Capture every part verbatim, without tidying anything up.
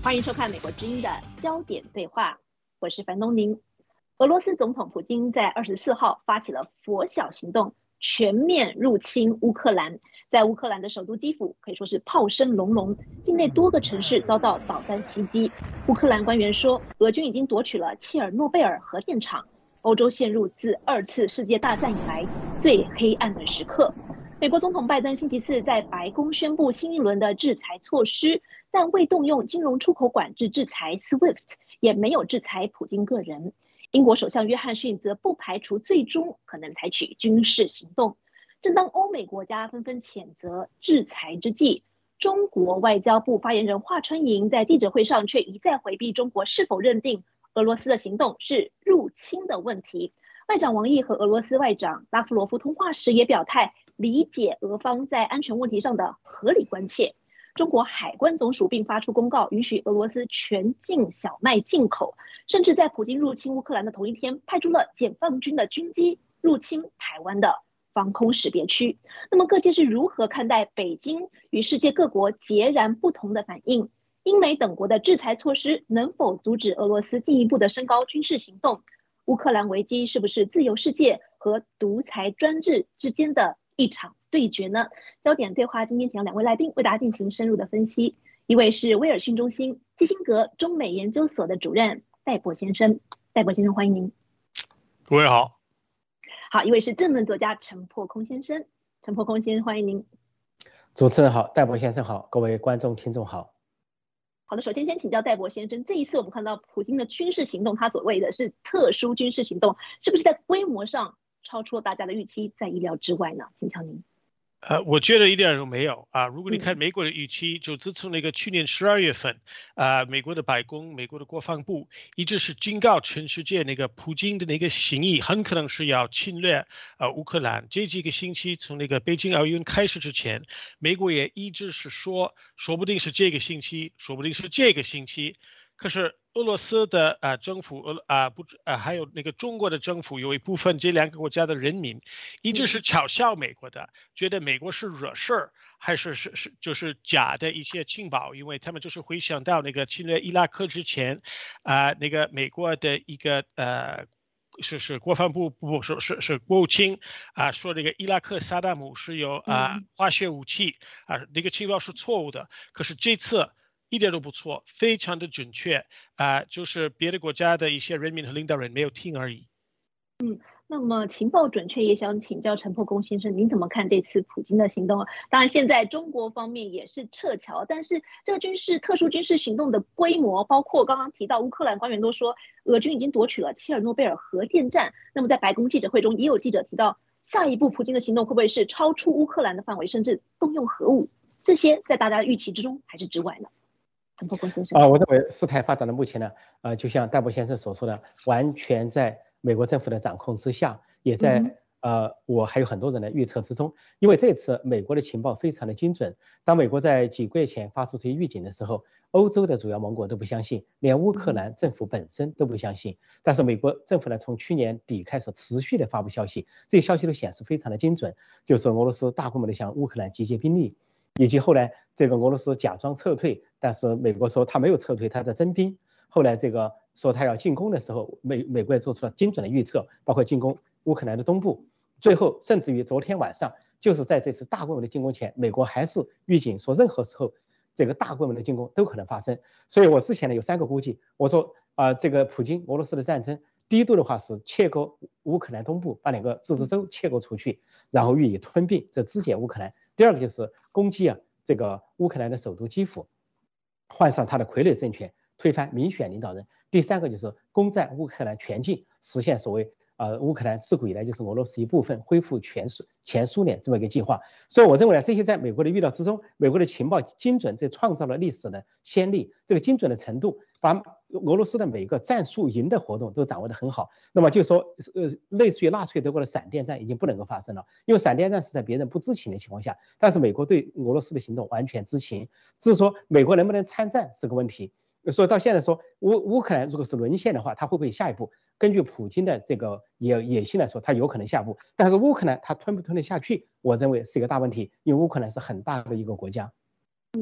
欢迎收看美国之音的焦点对话，我是樊东宁。俄罗斯总统普京在二十四号发起了拂晓行动，全面入侵乌克兰。在乌克兰的首都基辅，可以说是炮声隆隆，境内多个城市遭到导弹袭击。乌克兰官员说，俄军已经夺取了切尔诺贝尔核电厂。欧洲陷入自二次世界大战以来最黑暗的时刻。美国总统拜登星期四在白宫宣布新一轮的制裁措施，但未动用金融出口管制制裁 S W I F T， 也没有制裁普京个人。英国首相约翰逊则不排除最终可能采取军事行动。正当欧美国家纷纷谴责制裁之际，中国外交部发言人华春莹在记者会上却一再回避中国是否认定俄罗斯的行动是入侵的问题。外长王毅和俄罗斯外长拉夫罗夫通话时也表态，理解俄方在安全问题上的合理关切。中国海关总署并发出公告，允许俄罗斯全境小麦进口，甚至在普京入侵乌克兰的同一天，派出了解放军的军机入侵台湾的防空识别区。那么各界是如何看待北京与世界各国截然不同的反应？英美等国的制裁措施能否阻止俄罗斯进一步的升高军事行动？乌克兰危机是不是自由世界和独裁专制之间的一场对决呢？焦点对话今天请到两位来宾为大家进行深入的分析。一位是威尔逊中心基辛格中美研究所的主任戴博先生，戴博先生欢迎您。 各位好。 好，一位是政论作家陈破空先生，陈破空先生欢迎您。 主持人好，戴博先生好，各位观众听众好。 好的，首先先请教戴博先生，这一次我们看到普京的军事行动，他所谓的是特殊军事行动，是不是在规模上超出了大家的预期，在意料之外呢？请教您。 呃，我觉得一点都没有啊。如果你看美国的预期，就自从那个去年十二月份，啊，美国的白宫、美国的国防部一直是警告全世界，那个普京的那个心意很可能是要侵略呃乌克兰。这几个星期，从那个北京奥运开始之前，美国也一直是说，说不定是这个星期，说不定是这个星期。可是俄罗斯的呃政府，俄啊不呃还有那个中国的政府，有一部分这两个国家的人民，一直是嘲笑美国的，觉得美国是惹事儿，还是是是就是假的一些情报，因为他们就是会想到那个侵略伊拉克之前，啊、呃、那个美国的一个呃。是是国防部不是是是国务卿啊、呃、说这个伊拉克萨达姆是有啊、呃、化学武器啊、呃、那个情报是错误的，可是这次一点都不错，非常的准确啊、呃，就是别的国家的一些人民和领导人没有听而已。 嗯，那么情报准确，也想请教陈破空先生，您怎么看这次普京的行动？当然，现在中国方面也是撤侨，但是这个军事特殊军事行动的规模，包括刚刚提到乌克兰官员都说，俄军已经夺取了切尔诺贝尔核电站。那么在白宫记者会中，也有记者提到，下一步普京的行动会不会是超出乌克兰的范围，甚至动用核武？这些在大家的预期之中还是之外呢？陈破空先生， 啊、呃，我认为事态发展到目前呢，呃，就像戴博先生所说的，完全在美国政府的掌控之下，也在、嗯、呃我还有很多人的预测之中。因为这次美国的情报非常的精准，当美国在几个月前发出这些预警的时候，欧洲的主要盟国都不相信，连乌克兰政府本身都不相信。但是美国政府呢，从去年底开始持续的发布消息，这些消息都显示非常的精准，就是俄罗斯大规模的向乌克兰集结兵力。以及后来这个俄罗斯假装撤退，但是美国说他没有撤退，他在征兵。后来这个说他要进攻的时候，美美国也做出了精准的预测，包括进攻乌克兰的东部。最后甚至于昨天晚上，就是在这次大规模的进攻前，美国还是预警说任何时候这个大规模的进攻都可能发生。所以我之前呢有三个估计，我说啊、呃，这个普京俄罗斯的战争，第一步的话是切割乌克兰东部，把两个自治州切割出去，然后予以吞并，这肢解乌克兰。第二个就是攻击啊这个乌克兰的首都基辅，换上他的傀儡政权，推翻民选领导人。第三个就是攻占乌克兰全境，实现所谓呃乌克兰自古以来就是俄罗斯一部分，恢复全苏前苏联这么一个计划。所以我认为呢，这些在美国的预料之中，美国的情报精准，这创造了历史的先例。这个精准的程度，把俄罗斯的每个战术营的活动都掌握得很好。那么就说，呃，类似于纳粹德国的闪电战已经不能够发生了，因为闪电战是在别人不知情的情况下，但是美国对俄罗斯的行动完全知情，只是说美国能不能参战是个问题。所以到现在说，乌乌克兰如果是沦陷的话，他会不会下一步？根据普京的这个野野心来说，他有可能下一步。但是乌克兰他吞不吞得下去，我认为是一个大问题，因为乌克兰是很大的一个国家。 嗯。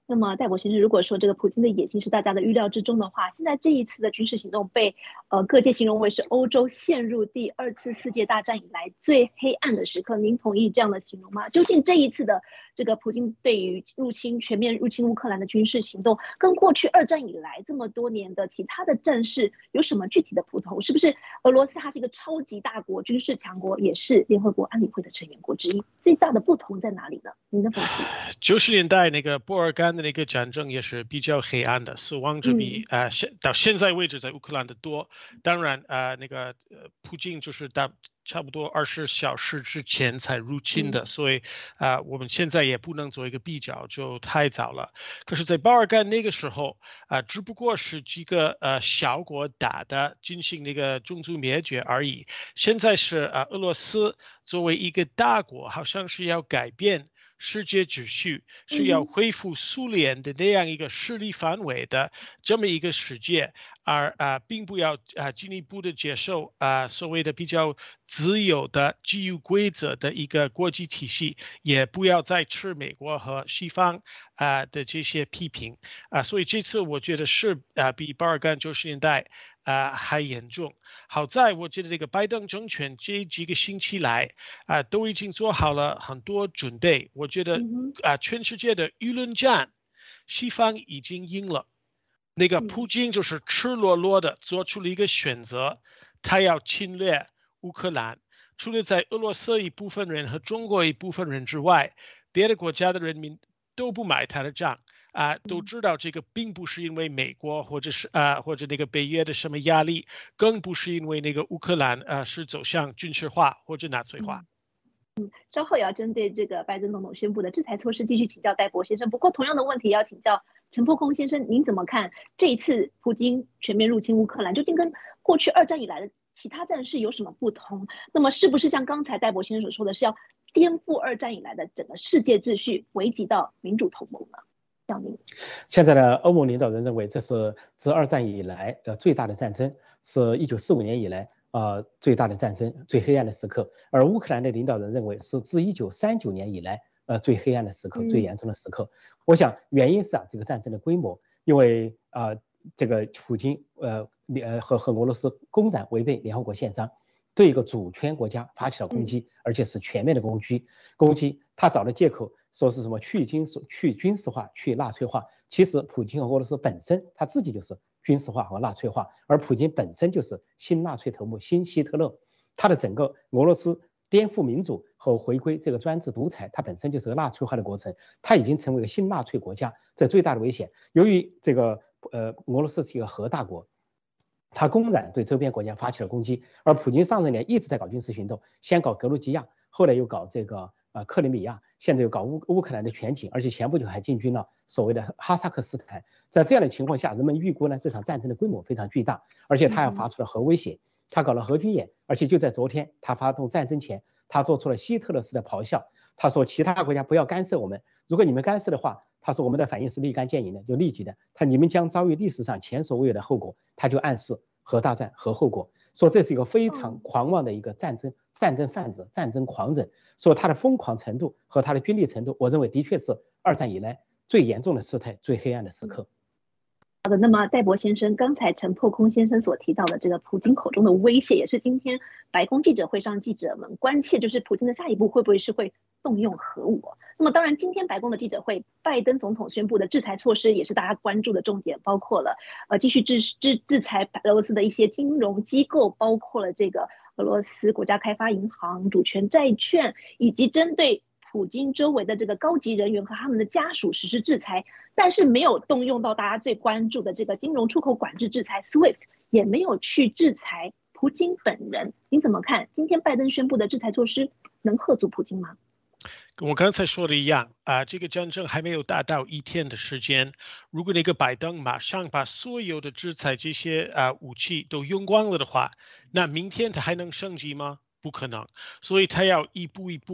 那么戴博先生，如果说这个普京的野心是大家的预料之中的话，现在这一次的军事行动被呃各界形容为是欧洲陷入第二次世界大战以来最黑暗的时刻，您同意这样的形容吗？究竟这一次的这个普京对于入侵全面入侵乌克兰的军事行动，跟过去二战以来这么多年的其他的战事有什么具体的不同？是不是俄罗斯它是一个超级大国、军事强国，也是联合国安理会的成员国之一？最大的不同在哪里呢？您的分析？ 九十年代那个波尔干的那个战争也是比较黑暗的，死亡者比、嗯、呃现到现在为止在乌克兰的多。当然呃那个呃普京就是到差不多二十小时之前才入侵的，嗯、所以啊、呃、我们现在也不能做一个比较，就太早了。可是，在巴尔干那个时候啊、呃，只不过是几个呃小国打的，进行那个种族灭绝而已。现在是啊、呃、俄罗斯作为一个大国，好像是要改变世界秩序，是要恢复苏联的那样一个势力范围的这么一个世界，而啊、呃、并不要啊、呃、进一步的接受啊、呃、所谓的比较自由的基于规则的一个国际体系，也不要再吃美国和西方啊、呃、的这些批评啊、呃，所以这次我觉得是啊、呃、比巴尔干九十年代啊、呃、还严重。好在我觉得这个拜登政权这几个星期来啊、呃、都已经做好了很多准备，我觉得啊、呃、全世界的舆论战，西方已经赢了。那个普京就是赤裸裸的做出了一个选择，他要侵略乌克兰。除了在俄罗斯一部分人和中国一部分人之外，别的国家的人民都不买他的账啊、呃，都知道这个并不是因为美国或者是啊、呃、或者那个北约的什么压力，更不是因为那个乌克兰啊、呃、是走向军事化或者纳粹化。 嗯稍后也要针对这个拜登总统宣布的制裁措施继续请教戴博先生。不过，同样的问题要请教陈破空先生，您怎么看这一次普京全面入侵乌克兰，究竟跟过去二战以来的其他战事有什么不同？那么，是不是像刚才戴博先生所说的是要颠覆二战以来的整个世界秩序，危及到民主同盟呢？向您。 现在呢，欧盟领导人认为这是自二战以来的最大的战争，是一九四五年以来。呃，最大的战争，最黑暗的时刻。而乌克兰的领导人认为是自一九三九年以来，呃，最黑暗的时刻，最严重的时刻。我想原因是啊，这个战争的规模，因为啊、呃，这个普京呃呃和和俄罗斯公然违背联合国宪章，对一个主权国家发起了攻击，而且是全面的攻击。攻击他找的借口说是什么去军事、去军事化、去纳粹化。其实普京和俄罗斯本身他自己就是军事化和纳粹化，而普京本身就是新纳粹头目、新希特勒。他的整个俄罗斯颠覆民主和回归这个专制独裁，它本身就是个纳粹化的过程，它已经成为了新纳粹国家，这最大的危险。由于这个呃俄罗斯是一个核大国，他公然对周边国家发起了攻击，而普京上任年一直在搞军事行动，先搞格鲁吉亚，后来又搞这个呃克里米亚，现在又搞乌乌克兰的全境，而且前不久还进军了所谓的哈萨克斯坦。在这样的情况下，人们预估呢这场战争的规模非常巨大，而且他要发出了核威胁，他搞了核军演，而且就在昨天，他发动战争前，他做出了希特勒式的咆哮，他说其他国家不要干涉我们，如果你们干涉的话，他说我们的反应是立竿见影的，就立即的，他你们将遭遇历史上前所未有的后果，他就暗示核大战核后果，说这是一个非常狂妄的一个战争战争贩子、战争狂人，说他的疯狂程度和他的军力程度，我认为的确是二战以来最严重的事态、最黑暗的时刻。 好的，那么戴博先生，刚才陈破空先生所提到的这个普京口中的威胁，也是今天白宫记者会上记者们关切，就是普京的下一步会不会是会动用核武？那么当然，今天白宫的记者会，拜登总统宣布的制裁措施也是大家关注的重点，包括了呃继续制制制裁俄罗斯的一些金融机构，包括了这个俄罗斯国家开发银行、主权债券，以及针对普京周围的这个高级人员和他们的家属实施制裁，但是没有动用到大家最关注的这个金融出口管制制裁 S W I F T， 也没有去制裁普京本人。您怎么看今天拜登宣布的制裁措施能吓阻普京吗？ 跟我刚才说的一样啊、呃，这个战争还没有达到一天的时间。如果那个拜登马上把所有的制裁这些啊、呃、武器都用光了的话，那明天他还能升级吗？不可能，所以他要一步一步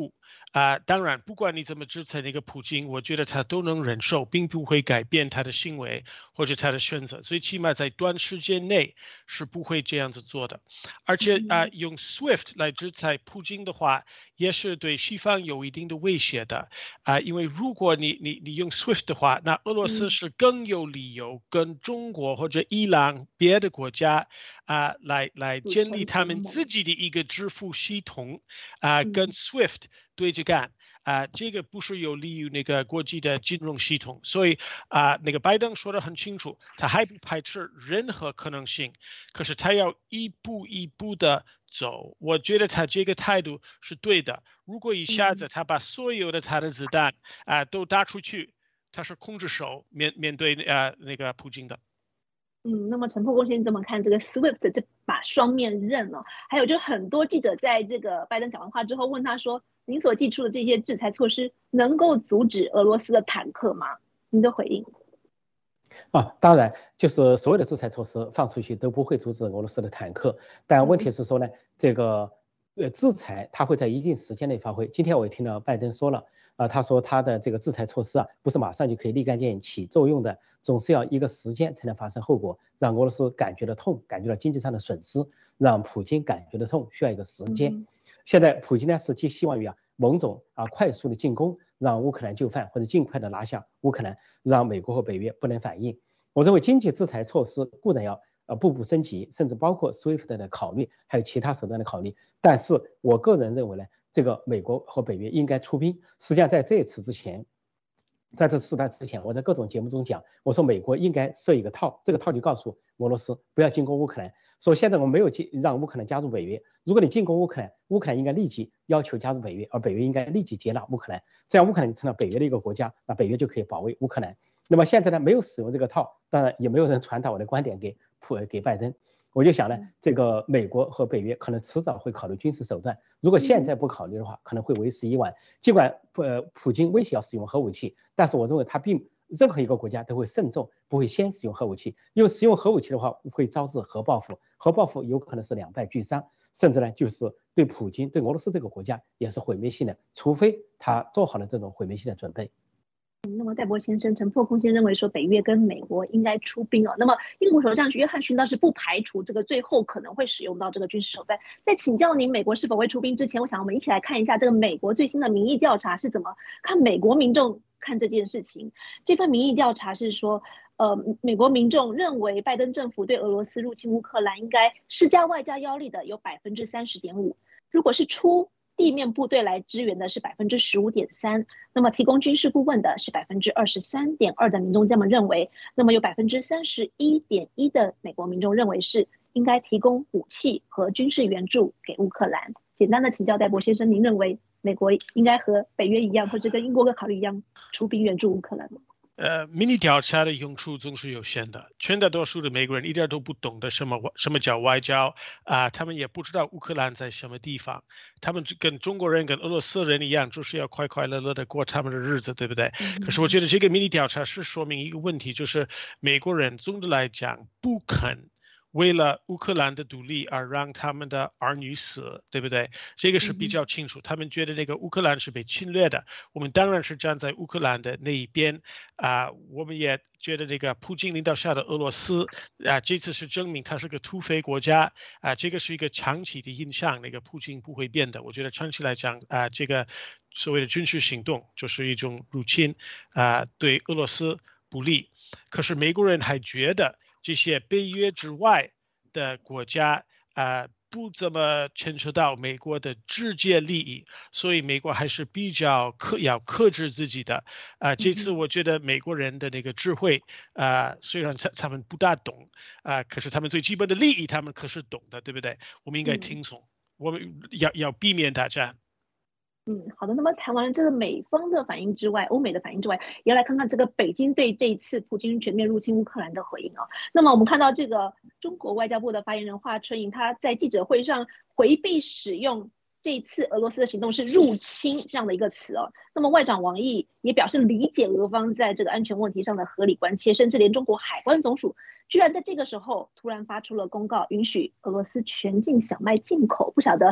啊、呃，当然，不管你怎么制裁那个普京，我觉得他都能忍受，并不会改变他的行为或者他的选择。最起码在短时间内是不会这样子做的。而且啊、呃，用 SWIFT 来制裁普京的话，也是对西方有一定的威胁的啊、呃，因为如果你你你用 SWIFT 的话，那俄罗斯是更有理由跟中国或者伊朗别的国家啊、呃、来来建立他们自己的一个支付系统啊、呃，跟 SWIFT 对着干啊、呃，这个不是有利于那个国际的金融系统，所以啊、呃，那个拜登说的很清楚，他还不排斥任何可能性，可是他要一步一步的走，我觉得他这个态度是对的。如果一下子他把所有的他的子弹啊、呃、都打出去，他是空着手面面对呃那个普京的。 嗯，那么陈破公先生怎么看这个 SWIFT 这把双面刃呢？还有就很多记者在这个拜登讲完话之后问他说：“您所寄出的这些制裁措施能够阻止俄罗斯的坦克吗？”您的回应？ 啊，当然，就是所有的制裁措施放出去都不会阻止俄罗斯的坦克，但问题是说呢，这个呃制裁它会在一定时间内发挥。今天我也听到拜登说了，啊、呃，他说他的这个制裁措施啊，不是马上就可以立竿见影起作用的，总是要一个时间才能发生后果，让俄罗斯感觉到痛，感觉到经济上的损失，让普京感觉到痛，需要一个时间。嗯、现在普京呢是寄希望于啊某种啊快速的进攻。让乌克兰就范，或者尽快的拿下乌克兰，让美国和北约不能反应。我认为经济制裁措施固然要呃步步升级，甚至包括 SWIFT 的考虑，还有其他手段的考虑。但是我个人认为呢，这个美国和北约应该出兵。实际上在这一次之前，在这事发之前，我在各种节目中讲，我说美国应该设一个套，这个套就告诉俄罗斯不要进攻乌克兰。说现在我没有让乌克兰加入北约，如果你进攻乌克兰，乌克兰应该立即要求加入北约，而北约应该立即接纳乌克兰，这样乌克兰成了北约的一个国家，那北约就可以保卫乌克兰。那么现在呢，没有使用这个套，当然也没有人传达我的观点给普给拜登。我就想呢，这个美国和北约可能迟早会考虑军事手段，如果现在不考虑的话，可能会为时已晚。尽管呃普京威胁要使用核武器，但是我认为他并任何一个国家都会慎重，不会先使用核武器，因为使用核武器的话会招致核报复，核报复有可能是两败俱伤，甚至呢就是对普京对俄罗斯这个国家也是毁灭性的，除非他做好了这种毁灭性的准备。 那么戴博先生、陈破空先认为说，北约跟美国应该出兵哦。那么英国首相约翰逊倒是不排除这个最后可能会使用到这个军事手段。在请教您美国是否会出兵之前，我想我们一起来看一下这个美国最新的民意调查是怎么看美国民众看这件事情。这份民意调查是说，呃，美国民众认为拜登政府对俄罗斯入侵乌克兰应该施加外交压力的有百分之三十点五，如果是出地面部队来支援的是百分之十五点三，那么提供军事顾问的是百分之二十三点二的民众这么认为，那么有百分之三十一点一的美国民众认为是应该提供武器和军事援助给乌克兰。简单的请教戴博先生，您认为美国应该和北约一样，或者跟英国的考虑一样，出兵援助乌克兰吗？ 呃，民意调查的用处总是有限的，绝大多数的美国人一点都不懂得什么什么叫外交啊、呃，他们也不知道乌克兰在什么地方，他们跟中国人跟俄罗斯人一样，就是要快快乐乐的过他们的日子，对不对？嗯、可是我觉得这个民意调查是说明一个问题，就是美国人总的来讲不肯为了乌克兰的独立而让他们的儿女死，对不对？这个是比较清楚。他们觉得那个乌克兰是被侵略的，我们当然是站在乌克兰的那一边啊、呃。我们也觉得这个普京领导下的俄罗斯啊、呃，这次是证明他是个土匪国家啊、呃，这个是一个长期的印象，那个普京不会变的。我觉得长期来讲啊、呃，这个所谓的军事行动就是一种入侵啊、呃，对俄罗斯不利。可是美国人还觉得这些北约之外的国家啊、呃、不怎么牵扯到美国的直接利益，所以美国还是比较克要克制自己的啊、呃。这次我觉得美国人的那个智慧啊、呃，虽然他他们不大懂啊、呃，可是他们最基本的利益他们可是懂的，对不对？我们应该听从，我们要要避免打仗。 嗯，好的。那么谈完这个美方的反应之外，欧美的反应之外，也要来看看这个北京对这一次普京全面入侵乌克兰的回应啊。那么我们看到这个中国外交部的发言人华春莹，他在记者会上回避使用这一次俄罗斯的行动是入侵这样的一个词哦。那么外长王毅也表示理解俄方在这个安全问题上的合理关切，甚至连中国海关总署居然在这个时候突然发出了公告，允许俄罗斯全境小麦进口。不晓得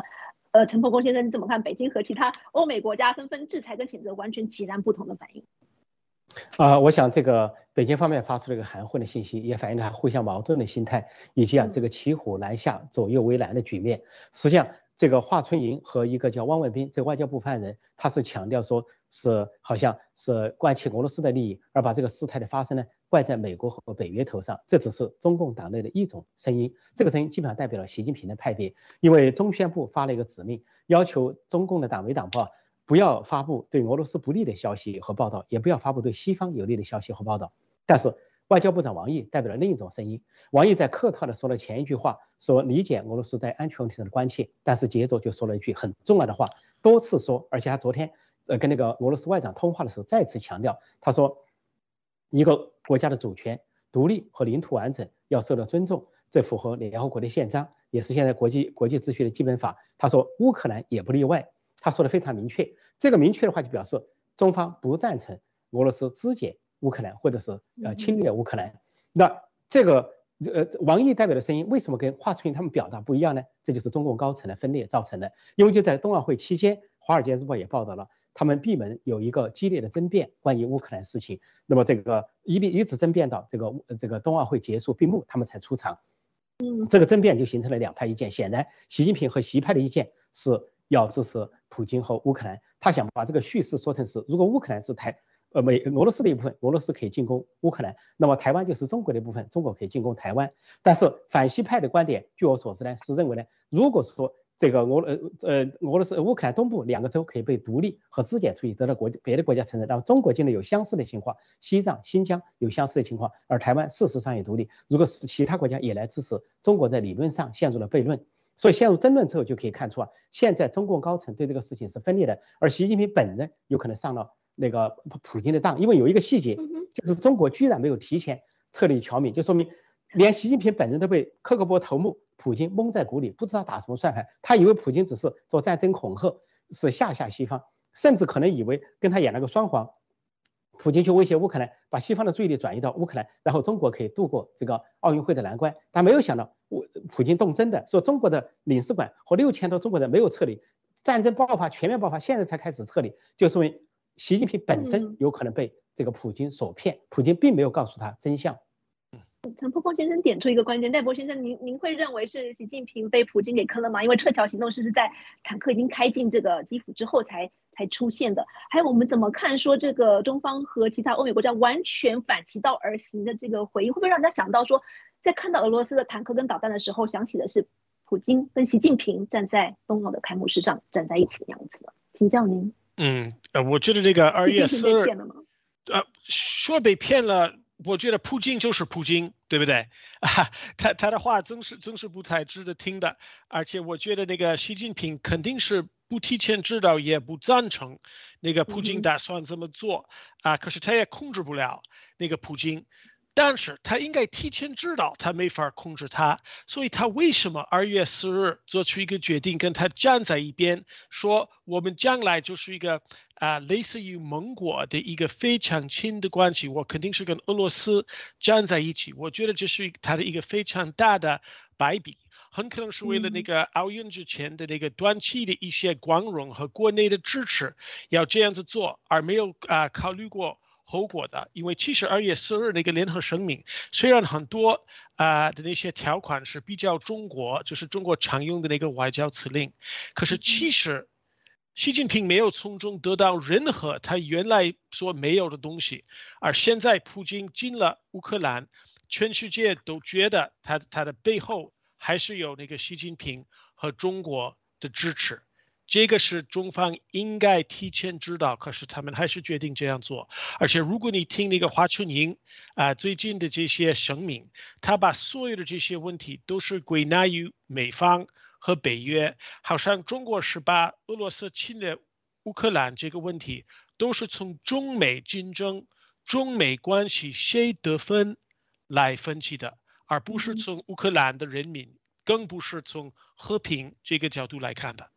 呃，陈伯公先生，你怎么看北京和其他欧美国家纷纷制裁跟谴责完全截然不同的反应？ 啊、呃，我想这个北京方面发出了一个含混的信息，也反映了它互相矛盾的心态，以及啊这个骑虎难下、左右为难的局面。实际上，这个华春莹和一个叫汪文斌这个外交部发言人，他是强调说是好像是关切俄罗斯的利益，而把这个事态的发生呢怪在美国和北约头上，这只是中共党内的一种声音。这个声音基本上代表了习近平的派别，因为中宣部发了一个指令，要求中共的党媒党报不要发布对俄罗斯不利的消息和报道，也不要发布对西方有利的消息和报道。但是外交部长王毅代表了另一种声音，王毅在客套的说了前一句话，说理解俄罗斯在安全问题上的关切，但是接着就说了一句很重要的话，多次说，而且他昨天呃跟那个俄罗斯外长通话的时候再次强调，他说一个国家的主权、独立和领土完整要受到尊重，这符合联合国的宪章，也是现在国际国际秩序的基本法。他说乌克兰也不例外。他说的非常明确，这个明确的话就表示中方不赞成俄罗斯肢解乌克兰或者是呃侵略乌克兰。那这个呃王毅代表的声音为什么跟华春莹他们表达不一样呢？这就是中共高层的分裂造成的。因为就在冬奥会期间，《华尔街日报》也报道了，他们闭门有一个激烈的争辩，关于乌克兰事情。那么这个一一直争辩到这个这个冬奥会结束闭幕，他们才出场。嗯，这个争辩就形成了两派意见。显然，习近平和习派的意见是要支持普京和乌克兰，他想把这个叙事说成是，如果乌克兰是台呃美俄罗斯的一部分，俄罗斯可以进攻乌克兰，那么台湾就是中国的一部分，中国可以进攻台湾。但是反西派的观点，据我所知呢，是认为呢，如果说这个俄呃呃俄罗斯乌克兰东部两个州可以被独立和肢解出去，得到国别的国家承认，那么中国境内有相似的情况，西藏、新疆有相似的情况，而台湾事实上也独立，如果是其他国家也来支持，中国在理论上陷入了悖论。所以陷入争论之后就可以看出啊，现在中共高层对这个事情是分裂的，而习近平本人有可能上了那个普京的当，因为有一个细节，就是中国居然没有提前撤离侨民，就说明连习近平本人都被克格勃头目普京蒙在鼓里，不知道打什么算盘，他以为普京只是做战争恐吓，是吓吓西方，甚至可能以为跟他演了个双簧。普京去威胁乌克兰，把西方的注意力转移到乌克兰，然后中国可以度过这个奥运会的难关。但没有想到，普京动真的说，中国的领事馆和六千多中国人没有撤离，战争爆发全面爆发，现在才开始撤离，就说明习近平本身有可能被这个普京所骗，普京并没有告诉他真相。 陈伯公先生点出一个关键，戴博先生，您您会认为是习近平被普京给坑了吗？因为撤侨行动是是在坦克已经开进这个基辅之后才才出现的。还有我们怎么看说这个中方和其他欧美国家完全反其道而行的这个回应，会不会让人家想到说，在看到俄罗斯的坦克跟导弹的时候，想起的是普京跟习近平站在冬奥的开幕式上站在一起的样子呢？请教您。 嗯，呃，我觉得这个二月四日，呃，说被骗了。我觉得普京就是普京，对不对？啊，他他的话真是真是不太值得听的，而且我觉得那个习近平肯定是不提前知道，也不赞成那个普京打算这么做啊。可是他也控制不了那个普京，但是他应该提前知道他没法控制他，所以他为什么二月四日做出一个决定，跟他站在一边，说我们将来就是一个。啊，类似于盟国的一个非常亲的关系，我肯定是跟俄罗斯站在一起。我觉得这是他的一个非常大的败笔，很可能是为了那个奥运之前的那个短期的一些光荣和国内的支持，要这样子做，而没有啊考虑过后果的。因为其实二月四日那个联合声明，虽然很多啊的那些条款是比较中国，就是中国常用的那个外交辞令，可是其实。习近平没有从中得到任何他原来所没有的东西，而现在普京进了乌克兰，全世界都觉得他他的背后还是有那个习近平和中国的支持，这个是中方应该提前知道，可是他们还是决定这样做。而且如果你听那个华春莹啊、呃、最近的这些声明，他把所有的这些问题都是归纳于美方。和北约，好像中国是把俄罗斯侵略乌克兰这个问题，都是从中美竞争、中美关系谁得分来分析的，而不是从乌克兰的人民，更不是从和平这个角度来看的。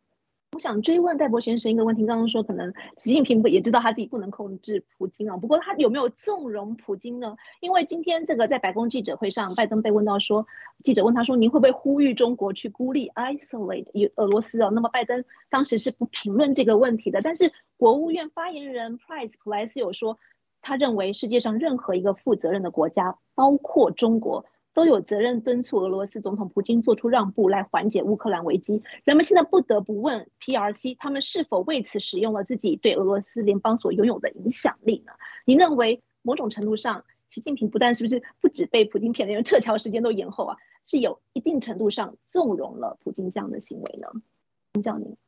我想追问戴博先生一个问题，刚刚说可能习近平也知道他自己不能控制普京啊，不过他有没有纵容普京呢？因为今天这个在白宫记者会上，拜登被问到说，记者问他说，您会不会呼吁中国去孤立 isolate 俄罗斯哦？那么拜登当时是不评论这个问题的，但是国务院发言人 Price 普莱斯有说，他认为世界上任何一个负责任的国家，包括中国，都有责任敦促俄罗斯总统普京做出让步，来缓解乌克兰危机。人们现在不得不问 P R C， 他们是否为此使用了自己对俄罗斯联邦所拥有的影响力呢？您认为某种程度上，习近平不但是不是不止被普京骗了，连撤侨时间都延后啊，是有一定程度上纵容了普京这样的行为呢？请教您。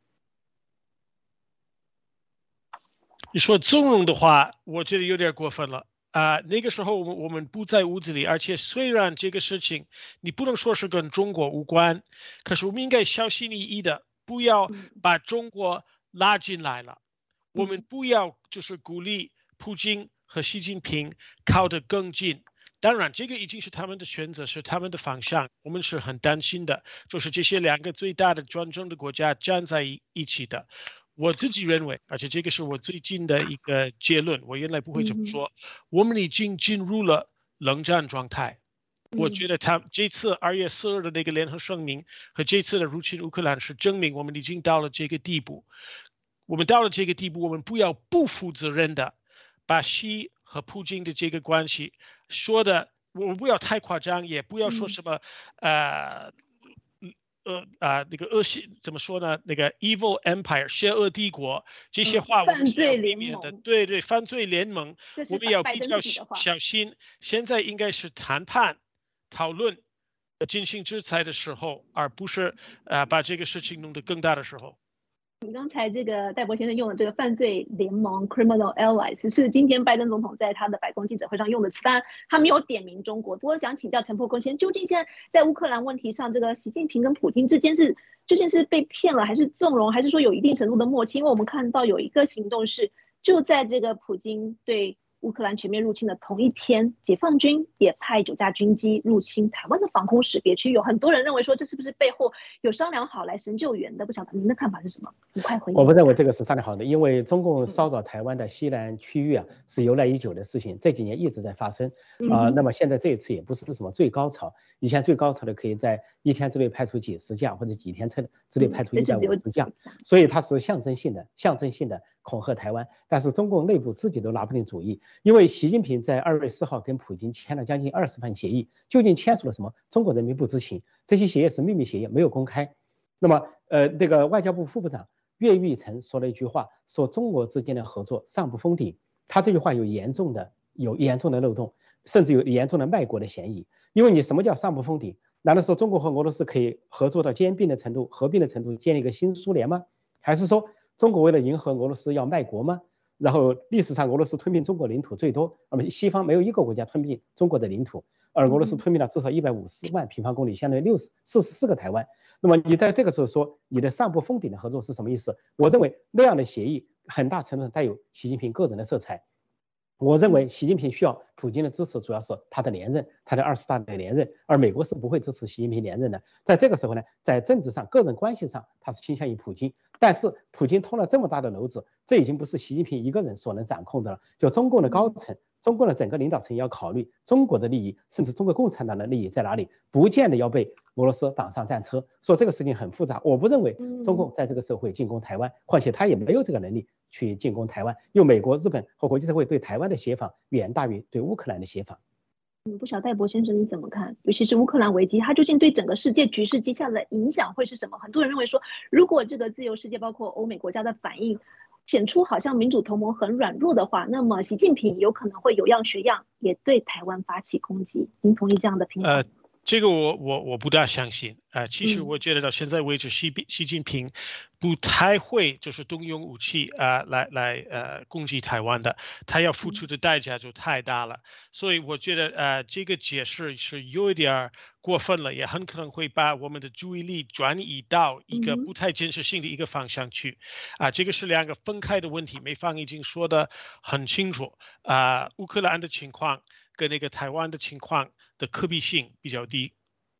你说纵容的话，我觉得有点过分了。啊、呃，那个时候我们我们不在屋子里，而且虽然这个事情你不能说是跟中国无关，可是我们应该小心翼翼的，不要把中国拉进来了。我们不要就是鼓励普京和习近平靠得更近。当然，这个已经是他们的选择，是他们的方向。我们是很担心的，就是这些两个最大的专政的国家站在一一起的。我自己认为，而且这个是我最近的一个结论，我原来不会这么说。我们已经进入了冷战状态。我觉得他这次二月四日的那个联合声明和这次的入侵乌克兰是证明我们已经到了这个地步。我们到了这个地步，我们不要不负责任的把习和普京的这个关系说的，我们不要太夸张，也不要说什么、嗯、呃。呃啊，那个恶心怎么说呢？那个 evil empire 邪恶帝国这些话我们是要避免的。嗯、对对，犯罪联盟，我们要比较小心。现在应该是谈判、讨论、进行制裁的时候，而不是呃把这个事情弄得更大的时候。 你刚才这个戴博先生用的这个犯罪联盟 （criminal allies） 是今天拜登总统在他的白宫记者会上用的词，当然他没有点名中国。不过想请教陈破空先，究竟现在在乌克兰问题上，这个习近平跟普京之间是究竟是被骗了，还是纵容，还是说有一定程度的默契？因为我们看到有一个行动是，就在这个普京对乌克兰全面入侵的同一天，解放军也派九架军机入侵台湾的防空识别区。有很多人认为说，这是不是背后有商量好来神救援的？不晓得您的看法是什么？你快回应。 我不认为这个是商量好的，因为中共骚扰台湾的西南区域啊，是由来已久的事情，这几年一直在发生啊、呃。那么现在这一次也不是什么最高潮，以前最高潮的可以在一天之内派出几十架，或者几天之内派出一百五十架，所以它是象征性的、象征性的恐吓台湾。但是中共内部自己都拿不定主意。因为习近平在二月四号跟普京签了将近二十份协议，究竟签署了什么？中国人民不知情，这些协议是秘密协议，没有公开。那么，呃，这个外交部副部长岳玉成说了一句话，说中国之间的合作上不封顶。他这句话有严重的、有严重的漏洞，甚至有严重的卖国的嫌疑。因为你什么叫上不封顶？难道说中国和俄罗斯可以合作到兼并的程度、合并的程度，建立一个新苏联吗？还是说中国为了迎合俄罗斯要卖国吗？然后历史上俄罗斯吞并中国领土最多，那么西方没有一个国家吞并中国的领土，而俄罗斯吞并了至少一百五十万平方公里，相当于六十四十四个台湾。那么你在这个时候说你的上不封顶的合作是什么意思？我认为那样的协议很大程度上带有习近平个人的色彩。我认为习近平需要普京的支持，主要是他的连任，他的二十大的连任，而美国是不会支持习近平连任的。在这个时候呢，在政治上、个人关系上，他是倾向于普京。但是普京捅了这么大的篓子，这已经不是习近平一个人所能掌控的了。就中共的高层、中共的整个领导层要考虑中国的利益，甚至中国共产党的利益在哪里，不见得要被俄罗斯绑上战车。所以这个事情很复杂。我不认为中共在这个时候会进攻台湾，况且他也没有这个能力去进攻台湾，因为美国、日本和国际社会对台湾的协防远大于对乌克兰的协防。 嗯，不晓得戴博先生你怎么看？尤其是乌克兰危机，它究竟对整个世界局势接下来的影响会是什么？很多人认为说，如果这个自由世界包括欧美国家的反应显出好像民主同盟很软弱的话，那么习近平有可能会有样学样，也对台湾发起攻击。您同意这样的评价？ 呃这个我我我不大相信啊、呃。其实我觉得到现在为止，习习近平不太会就是动用武器啊、呃、来来呃攻击台湾的，他要付出的代价就太大了。所以我觉得呃这个解释是有一点过分了，也很可能会把我们的注意力转移到一个不太真实性的一个方向去啊、呃。这个是两个分开的问题，美方已经说得很清楚啊、呃，乌克兰的情况跟那个台湾的情况的可比性比较低。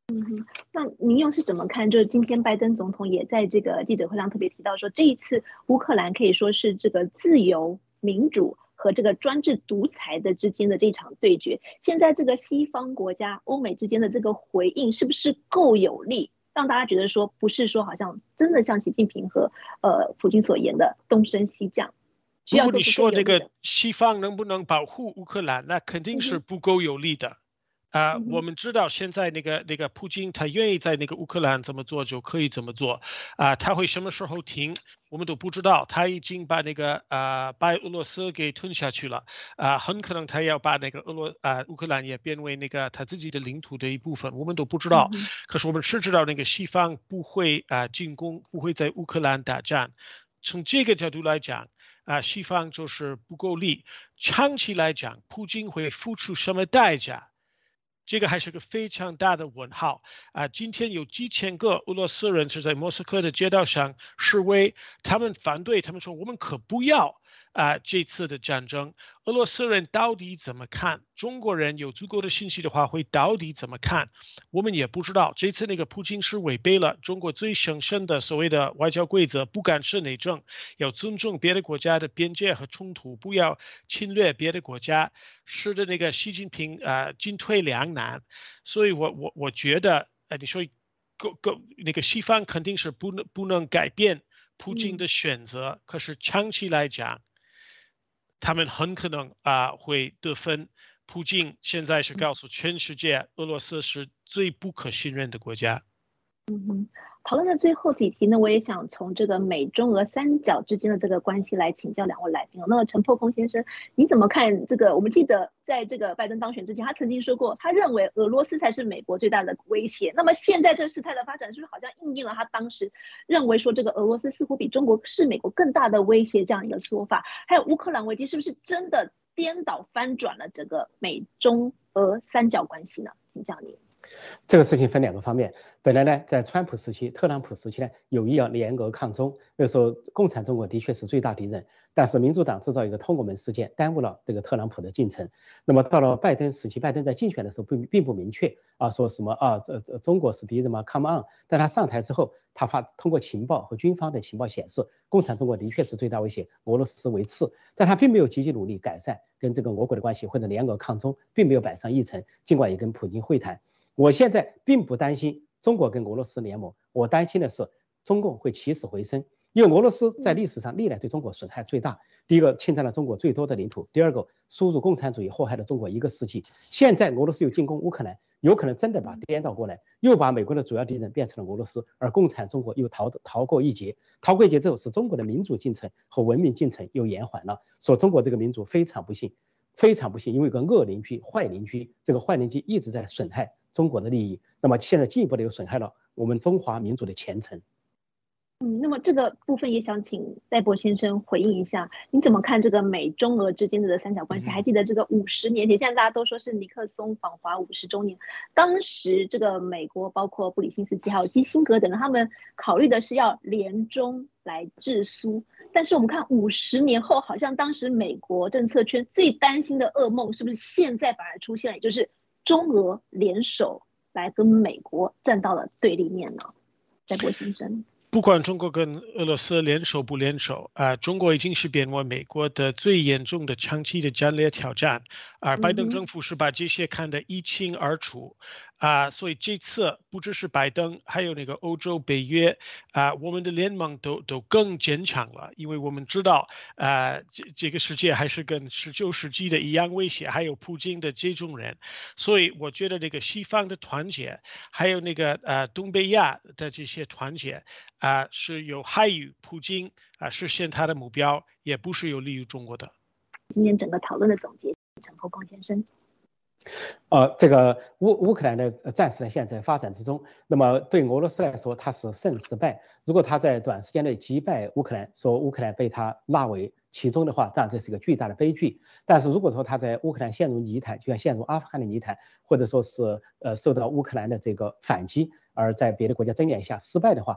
嗯哼，那您又是怎么看？就是今天拜登总统也在这个记者会上特别提到说，这一次乌克兰可以说是这个自由民主和这个专制独裁的之间的这场对决。现在这个西方国家、欧美之间的这个回应是不是够有力，让大家觉得说不是说好像真的像习近平和呃普京所言的东升西降？需如果你要做出更有力的。 说这个西方能不能保护乌克兰，那肯定是嗯哼， 不够有力的。啊、 嗯哼， 我们知道现在那个那个普京他愿意在那个乌克兰怎么做就可以怎么做，啊、他会什么时候停，我们都不知道。他已经把那个啊、白俄罗斯给吞下去了，啊、很可能他要把那个俄罗啊、乌克兰也变为那个他自己的领土的一部分，我们都不知道。 嗯哼， 可是我们是知道那个西方不会啊、进攻，不会在乌克兰打仗。从这个角度来讲。啊，西方就是不够力。长期来讲，普京会付出什么代价？这个还是个非常大的问号啊！今天有几千个俄罗斯人是在莫斯科的街道上示威，他们反对，他们说我们可不要啊这次的战争。俄罗斯人到底怎么看？中国人有足够的信息的话，会到底怎么看？我们也不知道。这次那个普京是违背了中国最神圣的所谓的外交规则，不干涉内政，要尊重别的国家的边界和冲突，不要侵略别的国家。使得那个习近平啊、呃、进退两难，所以我我我觉得，呃，你说够够那个西方肯定是不能不能改变普京的选择，嗯、可是长期来讲，他们很可能啊、呃、会得分。普京现在是告诉全世界，俄罗斯是最不可信任的国家。 嗯哼，讨论的最后几题呢，我也想从这个美中俄三角之间的这个关系来请教两位来宾。那么陈破空先生，你怎么看这个？我们记得在这个拜登当选之前，他曾经说过，他认为俄罗斯才是美国最大的威胁。那么现在这事态的发展，是不是好像应验了他当时认为说这个俄罗斯似乎比中国是美国更大的威胁这样一个说法？还有乌克兰危机，是不是真的颠倒翻转了整个美中俄三角关系呢？请教您。 这个事情分两个方面。本来呢，在川普时期、特朗普时期呢，有意要联俄抗中。那时候，共产中国的确是最大敌人，但是民主党制造一个通国门事件，耽误了这个特朗普的进程。那么到了拜登时期，拜登在竞选的时候并并不明确啊，说什么啊，这这中国是敌人吗 ？Come on！但他上台之后，他发通过情报和军方的情报显示，共产中国的确是最大威胁，俄罗斯为次。但他并没有积极努力改善跟这个俄国的关系，或者联俄抗中，并没有摆上议程。尽管也跟普京会谈。我现在并不担心中国跟俄罗斯联盟，我担心的是中共会起死回生，因为俄罗斯在历史上历来对中国损害最大。第一个侵占了中国最多的领土，第二个输入共产主义祸害了中国一个世纪。现在俄罗斯又进攻乌克兰，有可能真的把颠倒过来，又把美国的主要敌人变成了俄罗斯，而共产中国又逃逃过一劫。逃过一劫之后，使中国的民主进程和文明进程又延缓了，说中国这个民族非常不幸。非常不幸，因为有个恶邻居、坏邻居，这个坏邻居一直在损害中国的利益，那么现在进一步的又损害了我们中华民族的前程。 嗯，那么这个部分也想请戴博先生回应一下，你怎么看这个美中俄之间的三角关系？还记得这个五十年前，现在大家都说是尼克松访华五十周年，当时这个美国包括布里辛斯基还有基辛格等人，他们考虑的是要联中来制苏，但是我们看五十年后，好像当时美国政策圈最担心的噩梦，是不是现在反而出现了，也就是中俄联手来跟美国站到了对立面呢？戴博先生。 不管中国跟俄罗斯联手不联手啊、呃，中国已经是变为美国的最严重的长期的战略挑战，而拜登政府是把这些看得一清二楚啊、呃，所以这次不只是拜登，还有那个欧洲、北约啊、呃，我们的联盟都都更坚强了，因为我们知道啊、呃，这这个世界还是跟十九世纪的一样威胁，还有普京的这种人，所以我觉得那个西方的团结，还有那个呃东北亚的这些团结。啊、呃，是有害于普京啊、呃、实现他的目标，也不是有利于中国的。 今天整个讨论的总结，陈破空先生。 呃，这个乌乌克兰的战事呢，现在发展之中。那么对俄罗斯来说，它是胜是败？如果他在短时间内击败乌克兰，说乌克兰被他纳为其中的话，当然这是一个巨大的悲剧。但是如果说他在乌克兰陷入泥潭，就像陷入阿富汗的泥潭，或者说是呃受到乌克兰的这个反击，而在别的国家增援下失败的话，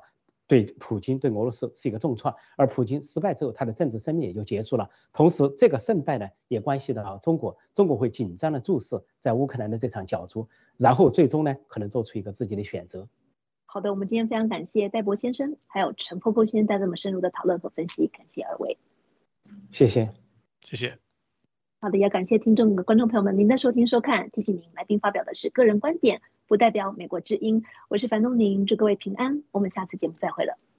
对普京、对俄罗斯是一个重创，而普京失败之后，他的政治生命也就结束了。同时，这个胜败呢，也关系到中国，中国会紧张的注视在乌克兰的这场角逐，然后最终呢，可能做出一个自己的选择。 好的，我们今天非常感谢戴博先生，还有陈破空先生带这么深入的讨论和分析，感谢二位。 谢谢， 谢谢。 好的，也感谢听众和观众朋友们您的收听收看。提醒您，来宾发表的是个人观点，不代表美国之音。我是樊东宁，祝各位平安，我们下次节目再会了。